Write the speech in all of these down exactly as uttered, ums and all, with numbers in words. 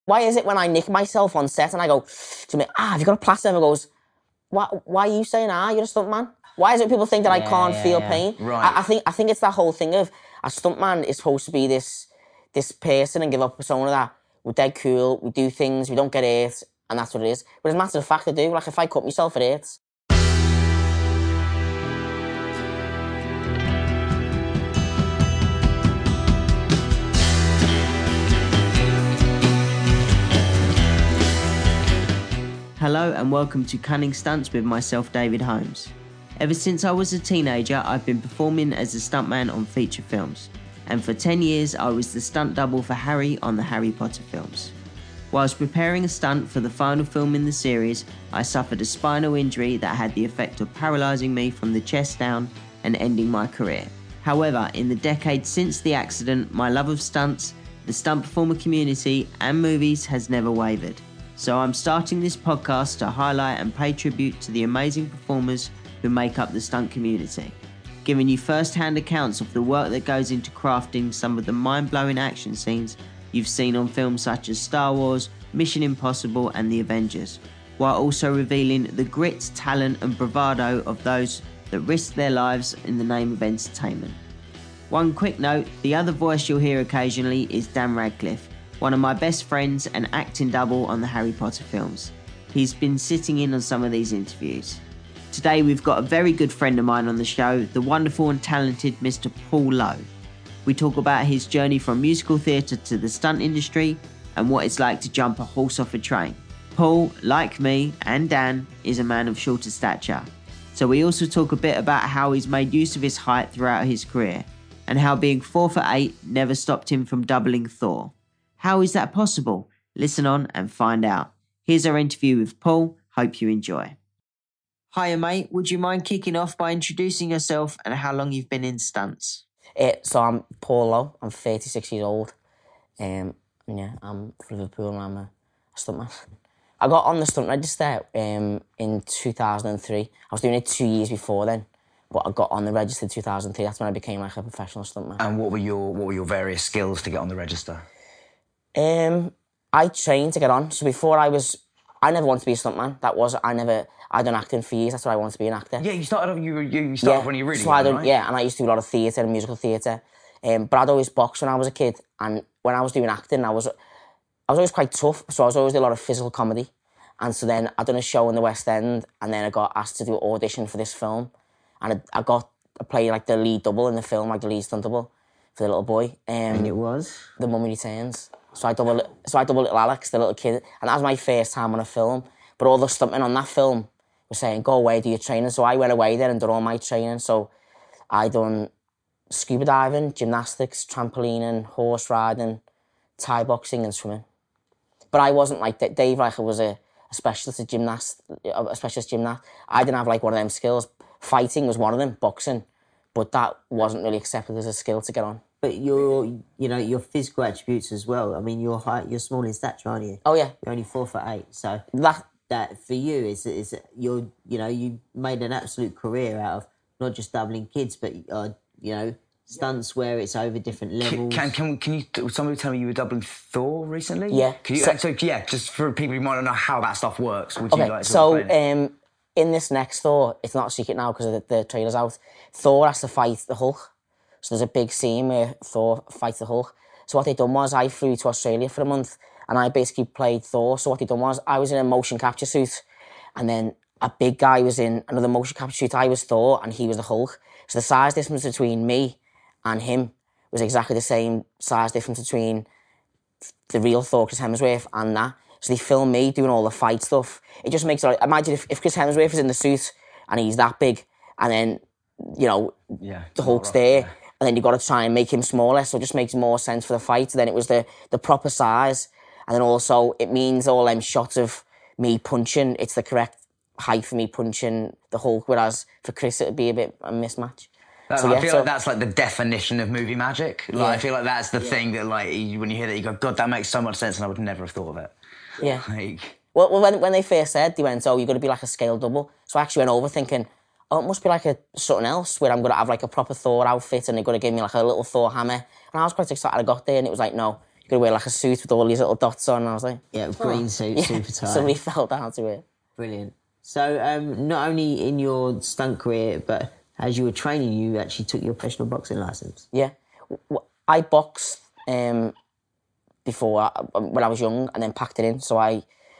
Why is it when I nick myself on set and I go to me, ah, have you got a plaster? And goes, why, why are you saying, ah, you're a stuntman? Why is it people think that Yeah, I can't yeah, feel yeah. pain? Right. I, I think I think it's that whole thing of a stuntman is supposed to be this this person and give up a persona that we're dead cool, we do things, we don't get hurt, and that's what it is. But as a matter of fact, I do. Like, if I cut myself, it hurts. Hello and welcome to Cunning Stunts with myself, David Holmes. Ever since I was a teenager, I've been performing as a stuntman on feature films, and for ten years I was the stunt double for Harry on the Harry Potter films. Whilst preparing a stunt for the final film in the series, I suffered a spinal injury that had the effect of paralysing me from the chest down and ending my career. However, in the decades since the accident, my love of stunts, the stunt performer community and movies has never wavered. So I'm starting this podcast to highlight and pay tribute to the amazing performers who make up the stunt community, giving you first-hand accounts of the work that goes into crafting some of the mind-blowing action scenes you've seen on films such as Star Wars, Mission Impossible and The Avengers, while also revealing the grit, talent and bravado of those that risk their lives in the name of entertainment. One quick note, the other voice you'll hear occasionally is Dan Radcliffe, one of my best friends and acting double on the Harry Potter films. He's been sitting in on some of these interviews. Today we've got a very good friend of mine on the show, the wonderful and talented Mister Paul Lowe. We talk about his journey from musical theatre to the stunt industry and what it's like to jump a horse off a train. Paul, like me and Dan, is a man of shorter stature. So we also talk a bit about how he's made use of his height throughout his career and how being four foot eight never stopped him from doubling Thor. How is that possible? Listen on and find out. Here's our interview with Paul. Hope you enjoy. Hiya, mate. Would you mind kicking off by introducing yourself and how long you've been in stunts? Uh, so I'm Paul Lowe. I'm thirty-six years old. Um, and yeah, I'm from Liverpool and I'm a, a stuntman. I got on the stunt register um, in two thousand three. I was doing it two years before then, but I got on the register in two thousand three. That's when I became like a professional stuntman. And what were your what were your various skills to get on the register? Um, I trained to get on. So before I was, I never wanted to be a stuntman. That was, I never, I'd done acting for years. That's what I wanted to be, an actor. Yeah, you started off, you you started yeah. when you were really so young, I done, right? Yeah, and I used to do a lot of theatre and musical theatre. Um, but I'd always boxed when I was a kid. And when I was doing acting, I was, I was always quite tough. So I was always doing a lot of physical comedy. And so then I'd done a show in the West End, and then I got asked to do an audition for this film. And I, I got, I played like the lead double in the film, like the lead stunt double for the little boy. Um, And it was? The Mummy Returns. So I double, so I double little Alex, the little kid, and that was my first time on a film. But all the stuntmen on that film were saying, "Go away, do your training." So I went away there and did all my training. So I done scuba diving, gymnastics, trampolining, horse riding, Thai boxing, and swimming. But I wasn't like Dave. Like I was a, a specialist, a gymnast, a specialist gymnast. I didn't have like one of them skills. Fighting was one of them, boxing, but that wasn't really accepted as a skill to get on. But your, you know, your physical attributes as well. I mean, you're height, you're small in stature, aren't you? Oh yeah, You're only four foot eight. So that that for you is is you're you know you made an absolute career out of not just doubling kids, but uh, you know stunts where it's over different levels. Can can can you somebody tell me you were doubling Thor recently? Yeah. Can you, So- so, yeah, just for people who might not know how that stuff works. Would okay. you like to So explain it? um, in this next Thor, it's not a secret now because the, the trailer's out. Thor has to fight the Hulk. So there's a big scene where Thor fights the Hulk. So what they done was I flew to Australia for a month and I basically played Thor. So what they done was I was in a motion capture suit and then a big guy was in another motion capture suit. I was Thor and he was the Hulk. So the size difference between me and him was exactly the same size difference between the real Thor, Chris Hemsworth, and that. So they filmed me doing all the fight stuff. It just makes it like, imagine if, if Chris Hemsworth is in the suit and he's that big and then, you know, yeah, the Hulk's rough, there, yeah. and then you've got to try and make him smaller, so it just makes more sense for the fight. Then it was the, the proper size, and then also it means all them shots of me punching, it's the correct height for me punching the Hulk, whereas for Chris it would be a bit a mismatch. That, So, I yeah, feel so- like that's like the definition of movie magic. Like, Yeah. I feel like that's the thing that, like, you, when you hear that, you go, God, that makes so much sense, and I would never have thought of it. Yeah. Like, Well, well when, when they first said, they went, oh, you're going to be like a scale double. So I actually went over thinking, oh, it must be like a something else where I'm going to have like a proper Thor outfit and they're going to give me like a little Thor hammer. And I was quite excited. I got there and it was like, no, you got to wear like a suit with all these little dots on. And I was like, Yeah, green suit, yeah. super tight. So we fell down to it. Brilliant. So um, not only in your stunt career, but as you were training, you actually took your professional boxing license. Yeah. I boxed um, before, when I was young, and then packed it in. So I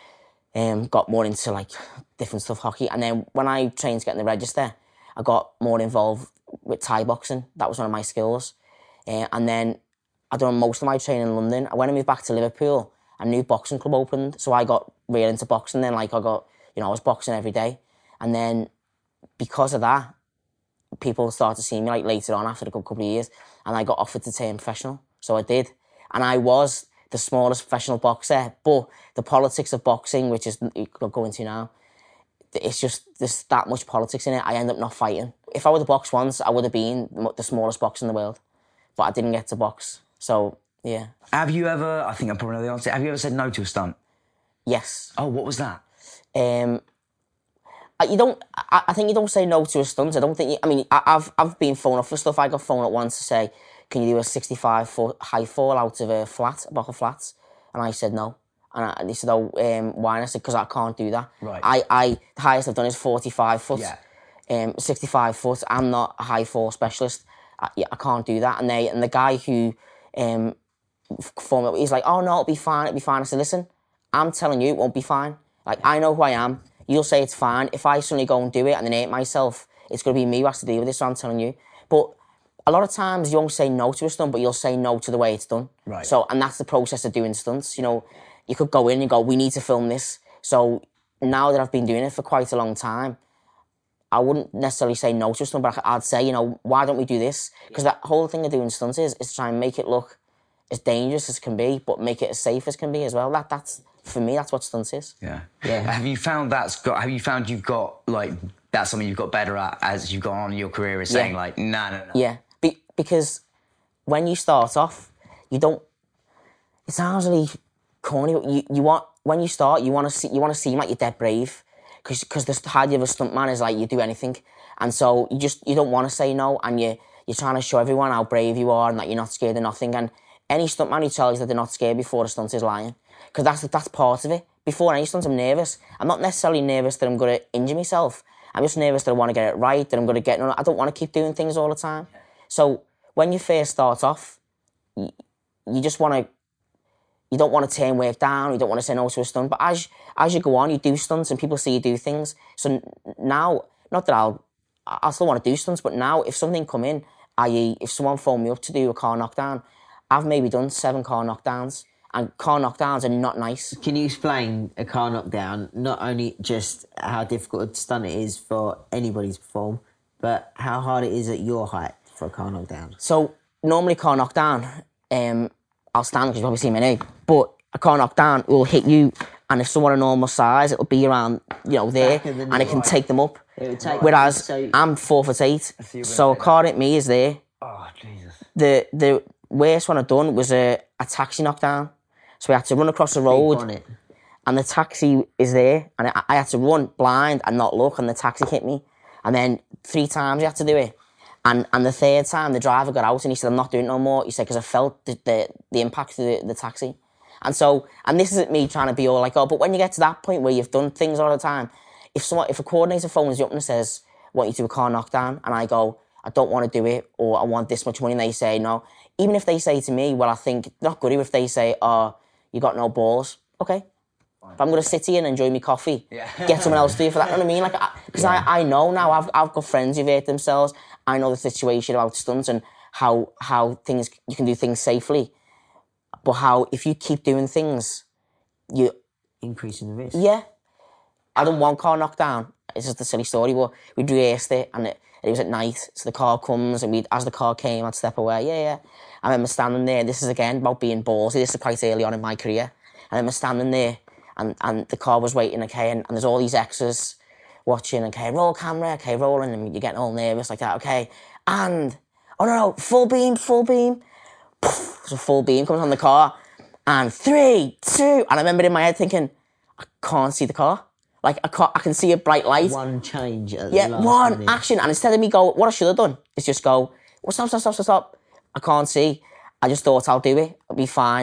um, got more into like different stuff, hockey. And then when I trained to get in the register, I got more involved with Thai boxing. That was one of my skills. Uh, and then I done most of my training in London. When I moved back to Liverpool, a new boxing club opened. So I got real into boxing. Then like I got, you know, I was boxing every day. And then because of that, people started to see me like later on after a good couple of years, and I got offered to turn professional. So I did. And I was the smallest professional boxer, but the politics of boxing, which is you could go into now, it's just, there's that much politics in it. I end up not fighting. If I would have boxed once, I would have been the smallest boxer in the world. But I didn't get to box. So, yeah. Have you ever, I think I probably know the answer, have you ever said no to a stunt? Yes. Oh, what was that? Um, you don't, I, I think you don't say no to a stunt. I don't think, you, I mean, I, I've I've been phoned up for stuff. I got phoned up once to say, can you do a sixty-five foot high fall out of a flat, a block of flats? And I said no. And, I, and they said, oh, um, why? And I said, because I can't do that. Right. I, I, the highest I've done is forty-five foot. Yeah. Um, sixty-five foot. I'm not a high fall specialist. I, yeah, I can't do that. And they and the guy who um, formed up, he's like, oh no, it'll be fine, it'll be fine. I said, listen, I'm telling you, it won't be fine. Like, I know who I am. You'll say it's fine. If I suddenly go and do it and then hate myself, it's going to be me who has to deal with this, so I'm telling you. But a lot of times you won't say no to a stunt, but you'll say no to the way it's done. Right. So, and that's the process of doing stunts. You know, you could go in and go, we need to film this. So now that I've been doing it for quite a long time, I wouldn't necessarily say no to a stunt, but I'd say, you know, why don't we do this? Because that whole thing of doing stunts is, is to try and make it look as dangerous as can be, but make it as safe as can be as well. That That's, for me, that's what stunts is. Yeah. Yeah. Have you found that's got, have you found you've got, like, that's something you've got better at as you've gone on in your career, is saying, Yeah. like, no, no, no. Yeah, Be- because when you start off, you don't, it sounds really corny, but you, you want, when you start, you want to see, you want to seem like you're dead brave. Because the idea of a stuntman is like you do anything, and so you just you don't want to say no, and you you're trying to show everyone how brave you are and that you're not scared of nothing. And any stuntman who tells you that they're not scared before a stunt is lying, because that's that's part of it. Before any stunt, I'm nervous. I'm not necessarily nervous that I'm going to injure myself. I'm just nervous that I want to get it right, that I'm going to get. I don't want to keep doing things all the time. So when you first start off, you, you just want to. You don't want to turn work down. You don't want to say no to a stunt. But as as you go on, you do stunts and people see you do things. So now, not that I'll, I still want to do stunts, but now if something come in, that is, if someone phoned me up to do a car knockdown, I've maybe done seven car knockdowns, and car knockdowns are not nice. Can you explain a car knockdown? Not only just how difficult a stunt it is for anybody to perform, but how hard it is at your height for a car knockdown. So normally car knockdown, um. I'll stand because you probably see my name, but a car knockdown will hit you, and if someone a normal size, it'll be around, you know, there, the and it can take them up. It would take Whereas so, I'm four foot eight, so a car hit me is there. Oh, Jesus. The the worst one I've done was a, a taxi knockdown. So we had to run across the road, on it. and the taxi is there, and I, I had to run blind and not look, and the taxi hit me, and then three times you had to do it. And and the third time, the driver got out and he said, I'm not doing it no more. He said, because I felt the, the, the impact of the, the taxi. And so, and this isn't me trying to be all like, oh, but when you get to that point where you've done things all the time, if someone, if a coordinator phones you up and says, I want you to do a car knockdown, and I go, I don't want to do it, or I want this much money, and they say no, even if they say to me, well, I think, not good if they say, oh, you got no balls, okay. If I'm going to sit here and enjoy my coffee, yeah. get someone else to do it for that. You know what I mean? Like, because I, yeah. I, I know now, I've I've got friends who've hurt themselves. I know the situation about stunts and how how things you can do things safely, but how if you keep doing things, you increasing the risk. Yeah, I done one car knockdown. It's just a silly story, but we rehearsed it, and it, it was at night. So the car comes, and we as the car came, I'd step away. Yeah, yeah. I remember standing there. This is again about being ballsy. This is quite early on in my career. I remember standing there. And and the car was waiting, okay, and, and there's all these extras watching, okay, roll camera, okay, rolling, and you're getting all nervous like that, okay, and, oh no, no, full beam, full beam, poof, so full beam comes on the car, and three, two, and I remember in my head thinking, I can't see the car, like, I can't, I can see a bright light. One change at yeah, the last one minute. action, and instead of me go, what I should have done, is just go, well, stop, stop, stop, stop, stop, I can't see, I just thought I'll do it, I'll be fine.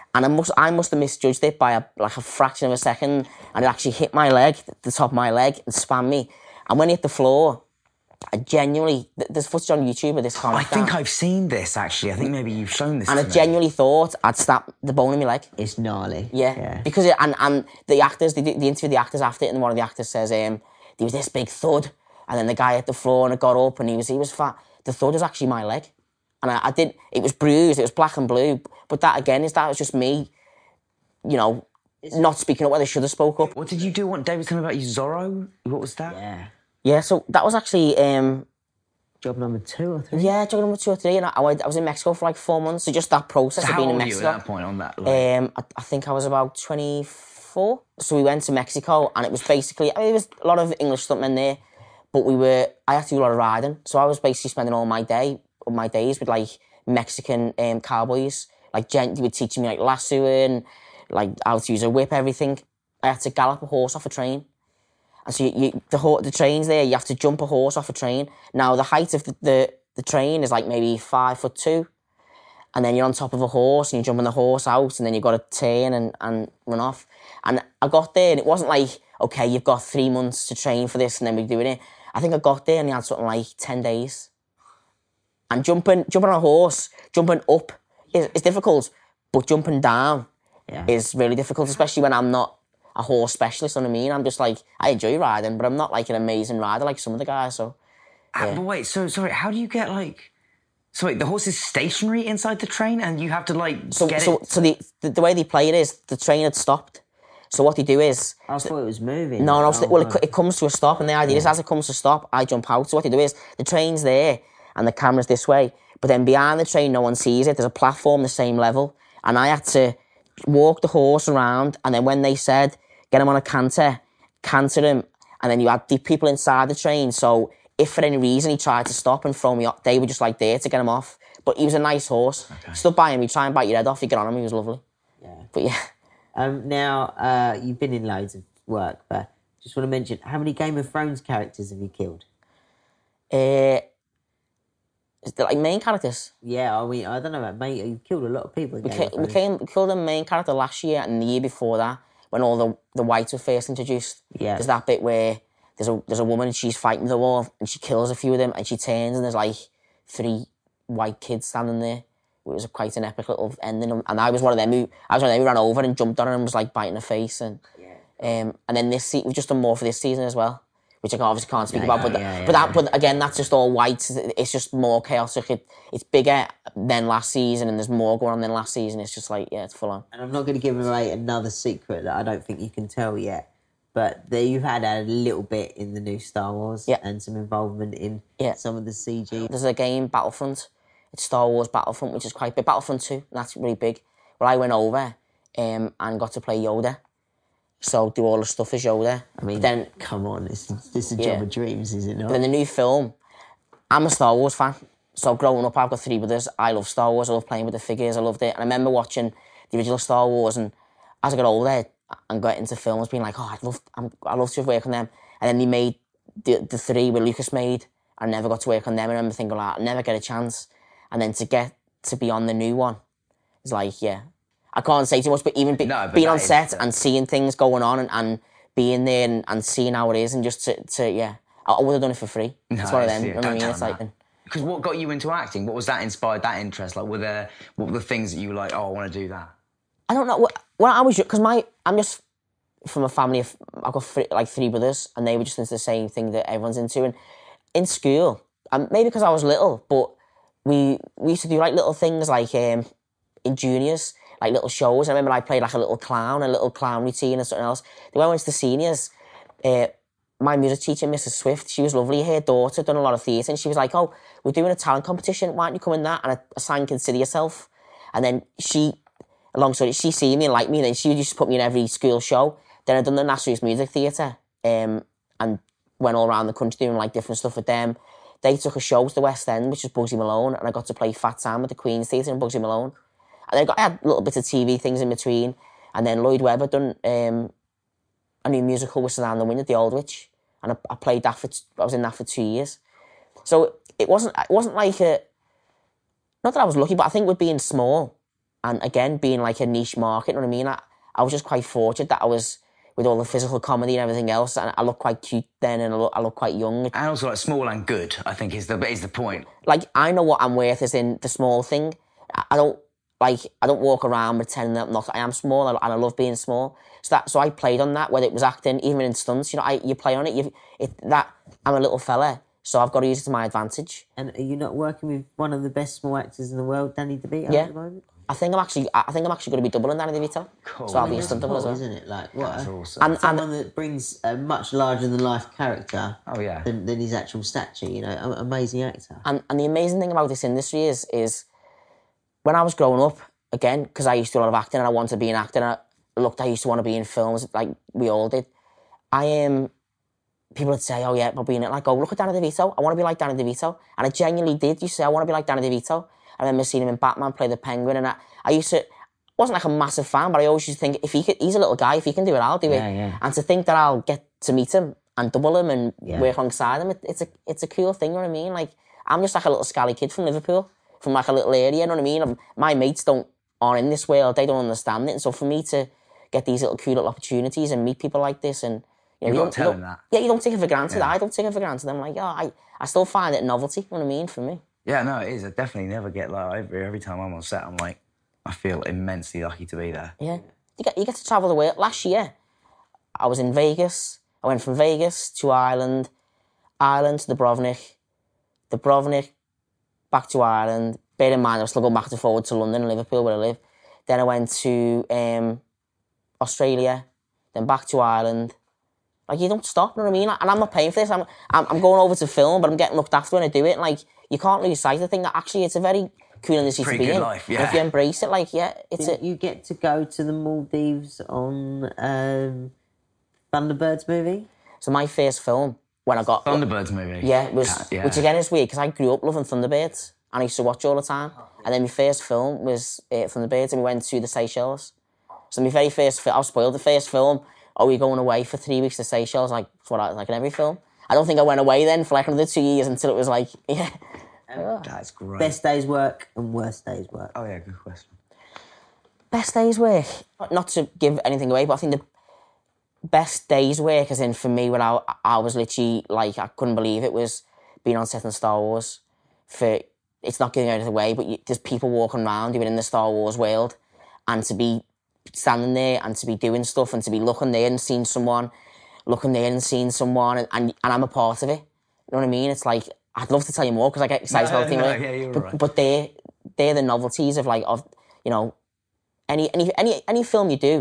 And I must, I must have misjudged it by a, like a fraction of a second, and it actually hit my leg, the top of my leg, and spun me. And when it hit the floor, I genuinely, there's footage on YouTube of this I comic. think down, I've seen this, actually. I think maybe you've shown this and to I me. genuinely thought I'd snapped the bone in my leg. It's gnarly. Yeah, yeah. because it, and and the actors, they, they interviewed the actors after it, and one of the actors says, um, there was this big thud, and then the guy hit the floor, and it got up, and he was he was fat. The thud was actually my leg, and I, I did. It was bruised. It was black and blue. But that again is that was just me, you know, not speaking up where they should have spoke up. What did you do? What David was telling me about you, Zorro? What was that? Yeah. Yeah, so that was actually. Um, Job number two or three? Yeah, job number two or three, and I, I went- I was in Mexico for like four months. So just that process So of how being in old were you Mexico. at that point on that? Like, Um, I, I think I was about twenty-four. So we went to Mexico, and it was basically, I mean, there was a lot of English stuntmen there, but we were, I had to do a lot of riding. So I was basically spending all my day, all my days with like Mexican um, cowboys. Like, gent, they were teaching me like lassoing, like how to use a whip, everything. I had to gallop a horse off a train. And so you, you, the ho- the train's there, you have to jump a horse off a train. Now, the height of the, the, the train is like maybe five foot two. And then you're on top of a horse and you're jumping the horse out, and then you've got to turn and, and run off. And I got there, and it wasn't like, okay, you've got three months to train for this and then we're doing it. I think I got there and you had something like ten days. And jumping jumping on a horse, jumping up is, is difficult, but jumping down Yeah. is really difficult, especially when I'm not a horse specialist, you know what I mean? I'm just like, I enjoy riding, but I'm not like an amazing rider like some of the guys, so... Ah, but wait, so, sorry, how do you get, like... So, wait, the horse is stationary inside the train, and you have to, like, So, get so, it... so the, the the way they play it is, the train had stopped. So what they do is... I thought it was moving. No, no, Oh, well, it, right. it comes to a stop, and the idea is as it comes to a stop, I jump out. So what they do is, the train's there, and the camera's this way, but then behind the train, no one sees it. There's a platform the same level, and I had to walk the horse around, and then when they said, get him on a canter, canter him, and then you had the people inside the train, so if for any reason he tried to stop and throw me off, they were just like there to get him off. But he was a nice horse. Okay. Stood by him, he'd try and bite your head off, you get on him, he was lovely. Yeah. But yeah. Um, now, uh, you've been in loads of work, but just want to mention, how many Game of Thrones characters have you killed? Uh, is there like main characters? Yeah, I mean, I don't know about mate. You've killed a lot of people in We, Game ki- of we, Thrones. came, we killed the main character last year and the year before that, when all the, the whites were first introduced. Yeah. There's that bit where there's a there's a woman and she's fighting the war and she kills a few of them and she turns and there's like three white kids standing there. It was quite an epic little ending, and I was one of them who I was one of them who ran over and jumped on her and was like biting her face, and Yeah. um and then this se- we've just done more for this season as well, which I obviously can't speak Yeah, about, yeah, but th- yeah, but that yeah. but again that's just all white. It's just more chaotic. It, it's bigger than last season, and there's more going on than last season. It's just like yeah, it's full on. And I'm not going to give away another secret that I don't think you can tell yet, but there you've had a little bit in the new Star Wars Yeah. and some involvement in Yeah. some of the C G. There's a game, Battlefront. It's Star Wars Battlefront, which is quite big. Battlefront two, that's really big. Well, I went over um, and got to play Yoda. So do all the stuff as Yoda. I mean, But then, come on, this, this is a Yeah. job of dreams, is it not? but then the new film, I'm a Star Wars fan. So growing up, I've got three brothers. I love Star Wars. I love playing with the figures. I loved it. And I remember watching the original Star Wars, and as I got older and got into films, being like, oh, I'd love, I'm, I'd love to work on them. And then they made the, the three where Lucas made. I never got to work on them. I remember thinking, like, I'll never get a chance. And then to get to be on the new one is like, yeah. I can't say too much, but even be, No, but being that on is set the- and seeing things going on and, and being there and, and seeing how it is and just to, to yeah, I, I would have done it for free. It's one of them, you know what I mean? It's like, Because what got you into acting? What was that inspired, that interest? Like, were there, what were the things that you were like, oh, I want to do that? I don't know. Well, I was, because my, I'm just from a family of, I've got three, like three brothers, and they were just into the same thing that everyone's into. And in school, um, maybe because I was little, but we we used to do like little things like um, in juniors, like little shows. I remember I played like a little clown, a little clown routine and something else. Then when I went to the seniors, uh, my music teacher, Missus Swift, she was lovely. Her daughter done a lot of theatre, and she was like, oh, we're doing a talent competition. Why don't you come in that? And I, I sang Consider Yourself. And then she, long story, she seen me and liked me, and then she would just put me in every school show. Then I'd done the National Youth Music Theatre um, and went all around the country doing like different stuff with them. They took a show to the West End, which was Bugsy Malone, and I got to play Fat Sam at the Queen's Theatre in Bugsy Malone. And then I, got, I had little bits of T V things in between. And then Lloyd Webber done um, a new musical, Whistle Down the Wind at the Aldwych. And I, I played that for, I was in that for two years. So it wasn't, it wasn't like a, not that I was lucky, but I think with being small, and again, being like a niche market, you know what I mean? I, I was just quite fortunate that I was, with all the physical comedy and everything else, and I look quite cute then, and I look, I look quite young. And also, like, small and good, I think, is the is the point. Like, I know what I'm worth is in the small thing. I, I don't, like, I don't walk around pretending that I'm not, I am small, and I love being small. So that, so I played on that, whether it was acting, even in stunts, you know, I, you play on it, you, it, that, I'm a little fella, so I've got to use it to my advantage. And are you not working with one of the best small actors in the world, Danny DeVito, Yeah. at the moment? I think I'm actually, I think I'm actually going to be doubling Danny DeVito. Cool. So I'll be a That's stunt double as cool, well. isn't it? Like, what? That's a- awesome. And, and Someone that brings a much larger than life character Oh, yeah. than, than his actual stature, you know, a- amazing actor. And, and the amazing thing about this industry is, is when I was growing up, again, because I used to do a lot of acting and I wanted to be an actor, and I looked, I used to want to be in films like we all did. I am, um, people would say, oh yeah, but being it, like, oh, look at Danny DeVito, I want to be like Danny DeVito. And I genuinely did. You say, I want to be like Danny DeVito. I remember seeing him in Batman play the Penguin, and I, I used to, wasn't like a massive fan, but I always used to think, if he could, he's a little guy, if he can do it, I'll do Yeah, it. yeah. And to think that I'll get to meet him and double him and Yeah. work alongside him, it, it's a it's a cool thing, you know what I mean? Like, I'm just like a little scally kid from Liverpool, from like a little area, you know what I mean? And my mates don't, aren't in this world, they don't understand it. And so for me to get these little cool little opportunities and meet people like this, and you know, You've you got don't, to you tell don't- them that. Yeah, you don't take it for granted. Yeah. I don't take it for granted. I'm like, oh, I, I still find it a novelty, you know what I mean, for me. Yeah, no, it is. I definitely never get like every every time I'm on set, I'm like, I feel immensely lucky to be there. Yeah. You get, you get to travel the world. Last year, I was in Vegas. I went from Vegas to Ireland, Ireland to Dubrovnik, Dubrovnik, back to Ireland. Bear in mind, I was still going back and forward to London and Liverpool, where I live. Then I went to um, Australia, then back to Ireland. Like, you don't stop, you know what I mean? And I'm not paying for this. I'm, I'm, I'm going over to film, but I'm getting looked after when I do it. Like, you can't lose sight of the thing that actually it's a very cool industry to Pretty be good in. life, And yeah. if you embrace it, like, yeah, it's Didn't a... you get to go to the Maldives on um, Thunderbirds movie? So my first film, when I got... Thunderbirds movie. Yeah, it was, Yeah, yeah. which again is weird because I grew up loving Thunderbirds and I used to watch all the time. And then my first film was uh, Thunderbirds, and we went to the Seychelles. So my very first film, I was spoiled. The first film, oh, we're going away for three weeks to Seychelles, like that's what I like in every film. I don't think I went away then for like another two years until it was like, yeah. That's great. Best day's work and worst day's work. Oh yeah, good question. Best day's work. Not to give anything away, but I think the best day's work, as in for me, when I, I was literally like, I couldn't believe it, was being on set in Star Wars. For it's not giving anything away, but you, there's people walking around who are in the Star Wars world, and to be standing there and to be doing stuff and to be looking there and seeing someone, looking there and seeing someone, and, and, and I'm a part of it. You know what I mean? It's like, I'd love to tell you more because I get excited No, about things. no, like, yeah, you're but, right. but they're, they're the novelties of like, of, you know, any, any, any, any film you do,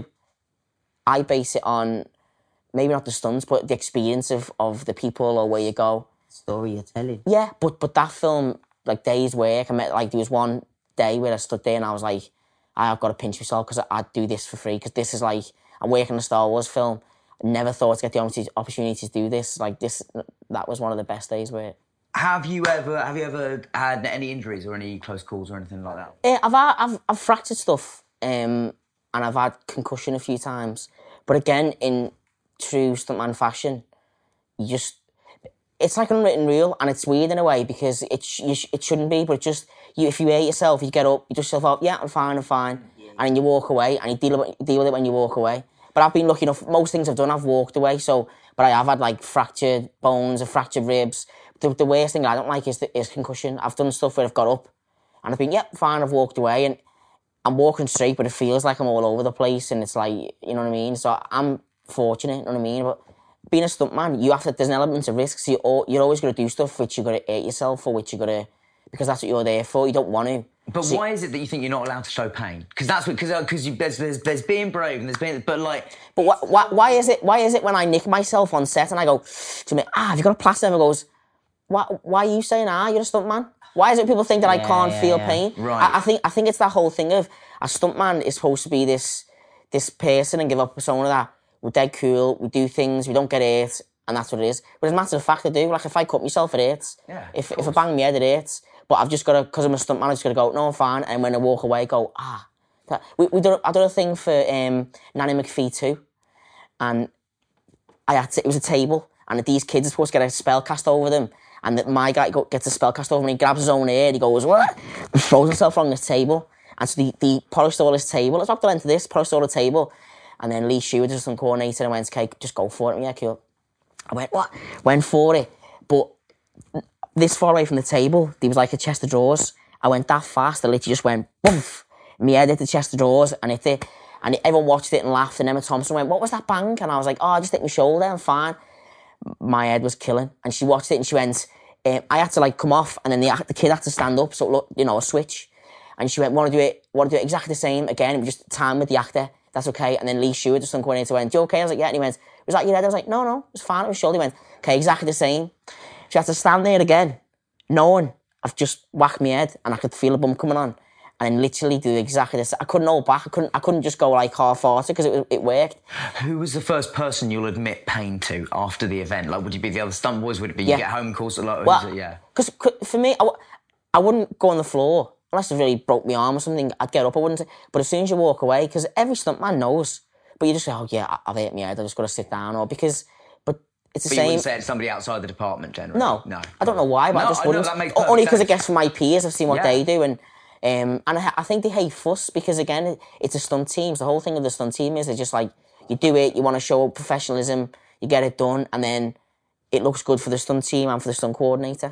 I base it on maybe not the stunts, but the experience of, of the people or where you go. Story you're telling. Yeah, but but that film, like Day's Work, I met, like there was one day where I stood there and I was like, I've got to pinch myself because I'd do this for free because this is like, I'm working on a Star Wars film. I never thought to get the opportunity opportunity to do this. Like this, that was one of the best days where... Have you ever have you ever had any injuries or any close calls or anything like that? Uh, I've, had, I've I've fractured stuff, um, and I've had concussion a few times. But again, in true stuntman fashion, you just... It's like an unwritten rule, and it's weird in a way because it sh- you sh- it shouldn't be, but it just... You, if you hate yourself, you get up, you dust yourself up, yeah, I'm fine, I'm fine, and then you walk away, and you deal with, deal with it when you walk away. But I've been lucky enough, most things I've done, I've walked away, so... But I have had, like, fractured bones and fractured ribs. The, the worst thing I don't like is, the, is concussion. I've done stuff where I've got up, and I've been, yep, fine, I've walked away, and I'm walking straight, but it feels like I'm all over the place, and it's like, you know what I mean? So I'm fortunate, you know what I mean? But being a stuntman, you have to, there's an element of risk, so you're, you're always going to do stuff which you're going to hurt yourself for, which you're going to, because that's what you're there for, you don't want to. But So- why is it that you think you're not allowed to show pain? Because that's because because there's, there's there's being brave and there's being but like But wh- wh- why is it, why is it when I nick myself on set and I go to me, ah, have you got a plaster? And he goes, why, why are you saying, ah, you're a stuntman? Why is it people think that I Yeah, can't yeah, feel yeah. pain? Right. I, I think I think it's that whole thing of a stuntman is supposed to be this this person and give up a persona that we're dead cool, we do things, we don't get hurt, and that's what it is. But as a matter of fact, I do. Like if I cut myself, it hurts. Yeah, if of if I course. bang my head, it hurts. But I've just got to, because I'm a stuntman, I've just got to go, no, I'm fine. And when I walk away, go, ah. That, we we done, I done a thing for um, Nanny McPhee too, and I had to, it was a table, and these kids are supposed to get a spell cast over them, and that my guy go, gets a spell cast over him, and he grabs his own hair, and he goes, what? And throws himself on the table, And so they, they polished all this table. It's up the length of this, polished all the table. And then Lee Stewart, the assistant coordinator, and went, okay, just go for it. Yeah, cool. I went, what? Went for it. But this far away from the table, there was like a chest of drawers. I went that fast, I literally just went, boof. My head hit the chest of drawers, and it hit. And everyone watched it and laughed. And Emma Thompson went, what was that bang? And I was like, oh, I just hit my shoulder, I'm fine. My head was killing. And she watched it and she went, um, I had to like come off, and then the, the kid had to stand up, so look, you know, a switch. And she went, want to do it, want to do it exactly the same again. It was just time with the actor. That's okay. And then Lee Stewart, the stunt coordinator, went, you okay? I was like, yeah. And he went, was that your head? I was like, no, no, it was fine. It was shoulder. He went, okay, exactly the same. She had to stand there again, knowing I've just whacked my head and I could feel a bump coming on. And literally do exactly this. I couldn't hold back. I couldn't. I couldn't just go like half-hearted because it it worked. Who was the first person you'll admit pain to after the event? Like, would you be the other stunt boys? Would it be yeah. you get home calls a lot? Well, it, yeah. Because for me, I, w- I wouldn't go on the floor unless it really broke my arm or something. I'd get up. I wouldn't. But as soon as you walk away, because every stuntman knows. But you just say, oh yeah, I've hit my head. I just got to sit down, or because. But it's the but same. You wouldn't say it to somebody outside the department generally. No, no. I don't know why, but no, I just wouldn't. I know, that makes Only because I sense. guess from my peers, I've seen what yeah. they do, and um, and I, I think they hate fuss because again, it's a stunt team. So the whole thing of the stunt team is they're just like you do it, you want to show professionalism, you get it done, and then it looks good for the stunt team and for the stunt coordinator.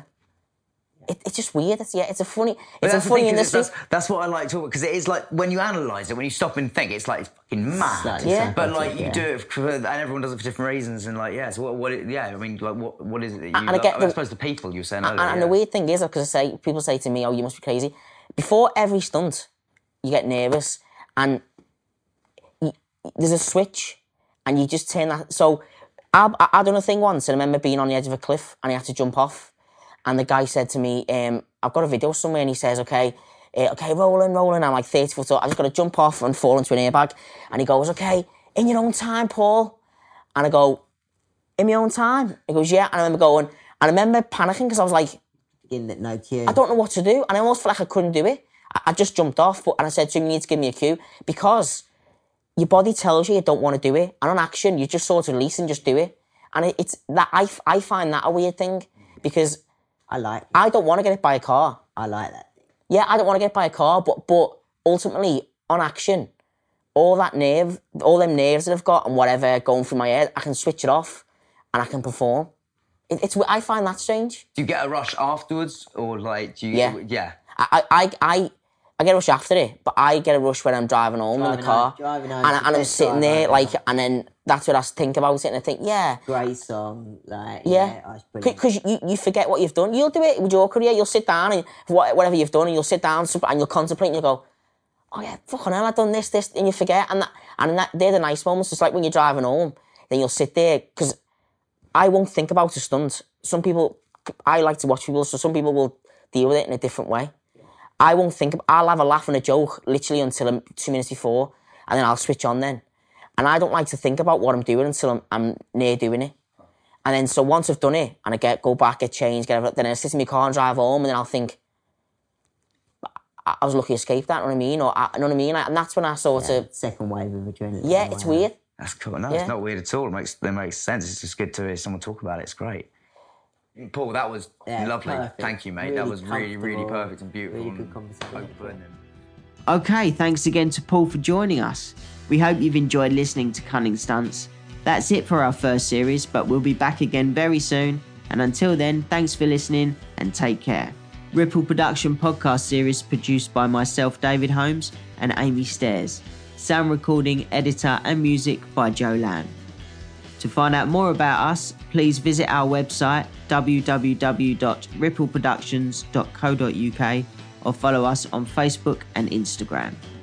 It, it's just weird. It's yeah, it's a funny, it's a funny industry. That's, that's what I like to talk because it is like when you analyse it, when you stop and think, it's like it's fucking mad. Slightly Yeah. But like you yeah. do it, for, and everyone does it for different reasons, and like yeah, so what? what it, yeah, I mean, like what? What is it? That you, And I like, get I, the- suppose the people you were saying And, earlier. and yeah. the weird thing is, because I say people say to me, "Oh, you must be crazy." Before every stunt, you get nervous, and you, there's a switch, and you just turn that. So I, I, I done a thing once, and I remember being on the edge of a cliff, and I had to jump off, and the guy said to me, um, "I've got a video somewhere," and he says, "Okay, uh, okay, rolling, rolling." I'm like thirty foot up. I just got to jump off and fall into an airbag, and he goes, "Okay, in your own time, Paul," and I go, "In my own time?" He goes, "Yeah," and I remember going, and I remember panicking because I was like. In that no cue. I don't know what to do, and I almost felt like I couldn't do it. I, I just jumped off, but and I said to him, "You need to give me a cue," because your body tells you you don't want to do it, and on action, you just sort of release and just do it. And it, it's that I, I find that a weird thing because I like. I don't want to get hit by a car. I like that. Yeah, I don't want to get hit by a car, but but ultimately on action, all that nerve, all them nerves that I've got and whatever going through my head, I can switch it off, and I can perform. It, it's I find that strange. Do you get a rush afterwards, or like do you? Yeah. yeah. I, I, I, I get a rush after it, but I get a rush when I'm driving home in Driving the car. home- driving home and, is I- the and I'm best sitting drive there, ever. like, and then that's what I think about it, and I think, yeah, Great song, like yeah. yeah, that's brilliant. Because you, you forget what you've done. You'll do it with your career. You'll sit down and wha- whatever you've done, and you'll sit down and you'll contemplate and you'll go, oh yeah, fucking hell, I've done this, this, and you forget. And that, and that, they're the nice moments. It's like when you're driving home, then you'll sit there, because I won't think about a stunt. Some people, I like to watch people, so some people will deal with it in a different way. I won't think, I'll have a laugh and a joke literally until I'm two minutes before, and then I'll switch on then. And I don't like to think about what I'm doing until I'm, I'm near doing it. And then, so once I've done it, and I get go back, get changed, get everything, then I sit in my car and drive home, and then I'll think, I, I was lucky to escape that, you know what I mean? Or, I, you know what I mean? And that's when I sort Yeah, of, second wave of adrenaline. yeah, it's Wow. weird. That's cool. No, Yeah. it's not weird at all. It makes it makes sense. It's just good to hear someone talk about it. It's great. Paul, that was Yeah, lovely. perfect. Thank you, mate. that Really was really, really comfortable, perfect and beautiful. really good and conversation. open and- Okay, thanks again to Paul for joining us. We hope you've enjoyed listening to Cunning Stunts. That's it for our first series, but we'll be back again very soon. And until then, thanks for listening and take care. Ripple Production podcast series produced by myself, David Holmes, and Amy Stairs. Sound recording, editor, and music by Joe Lamb. To find out more about us, please visit our website w w w dot ripple productions dot co dot u k or follow us on Facebook and Instagram.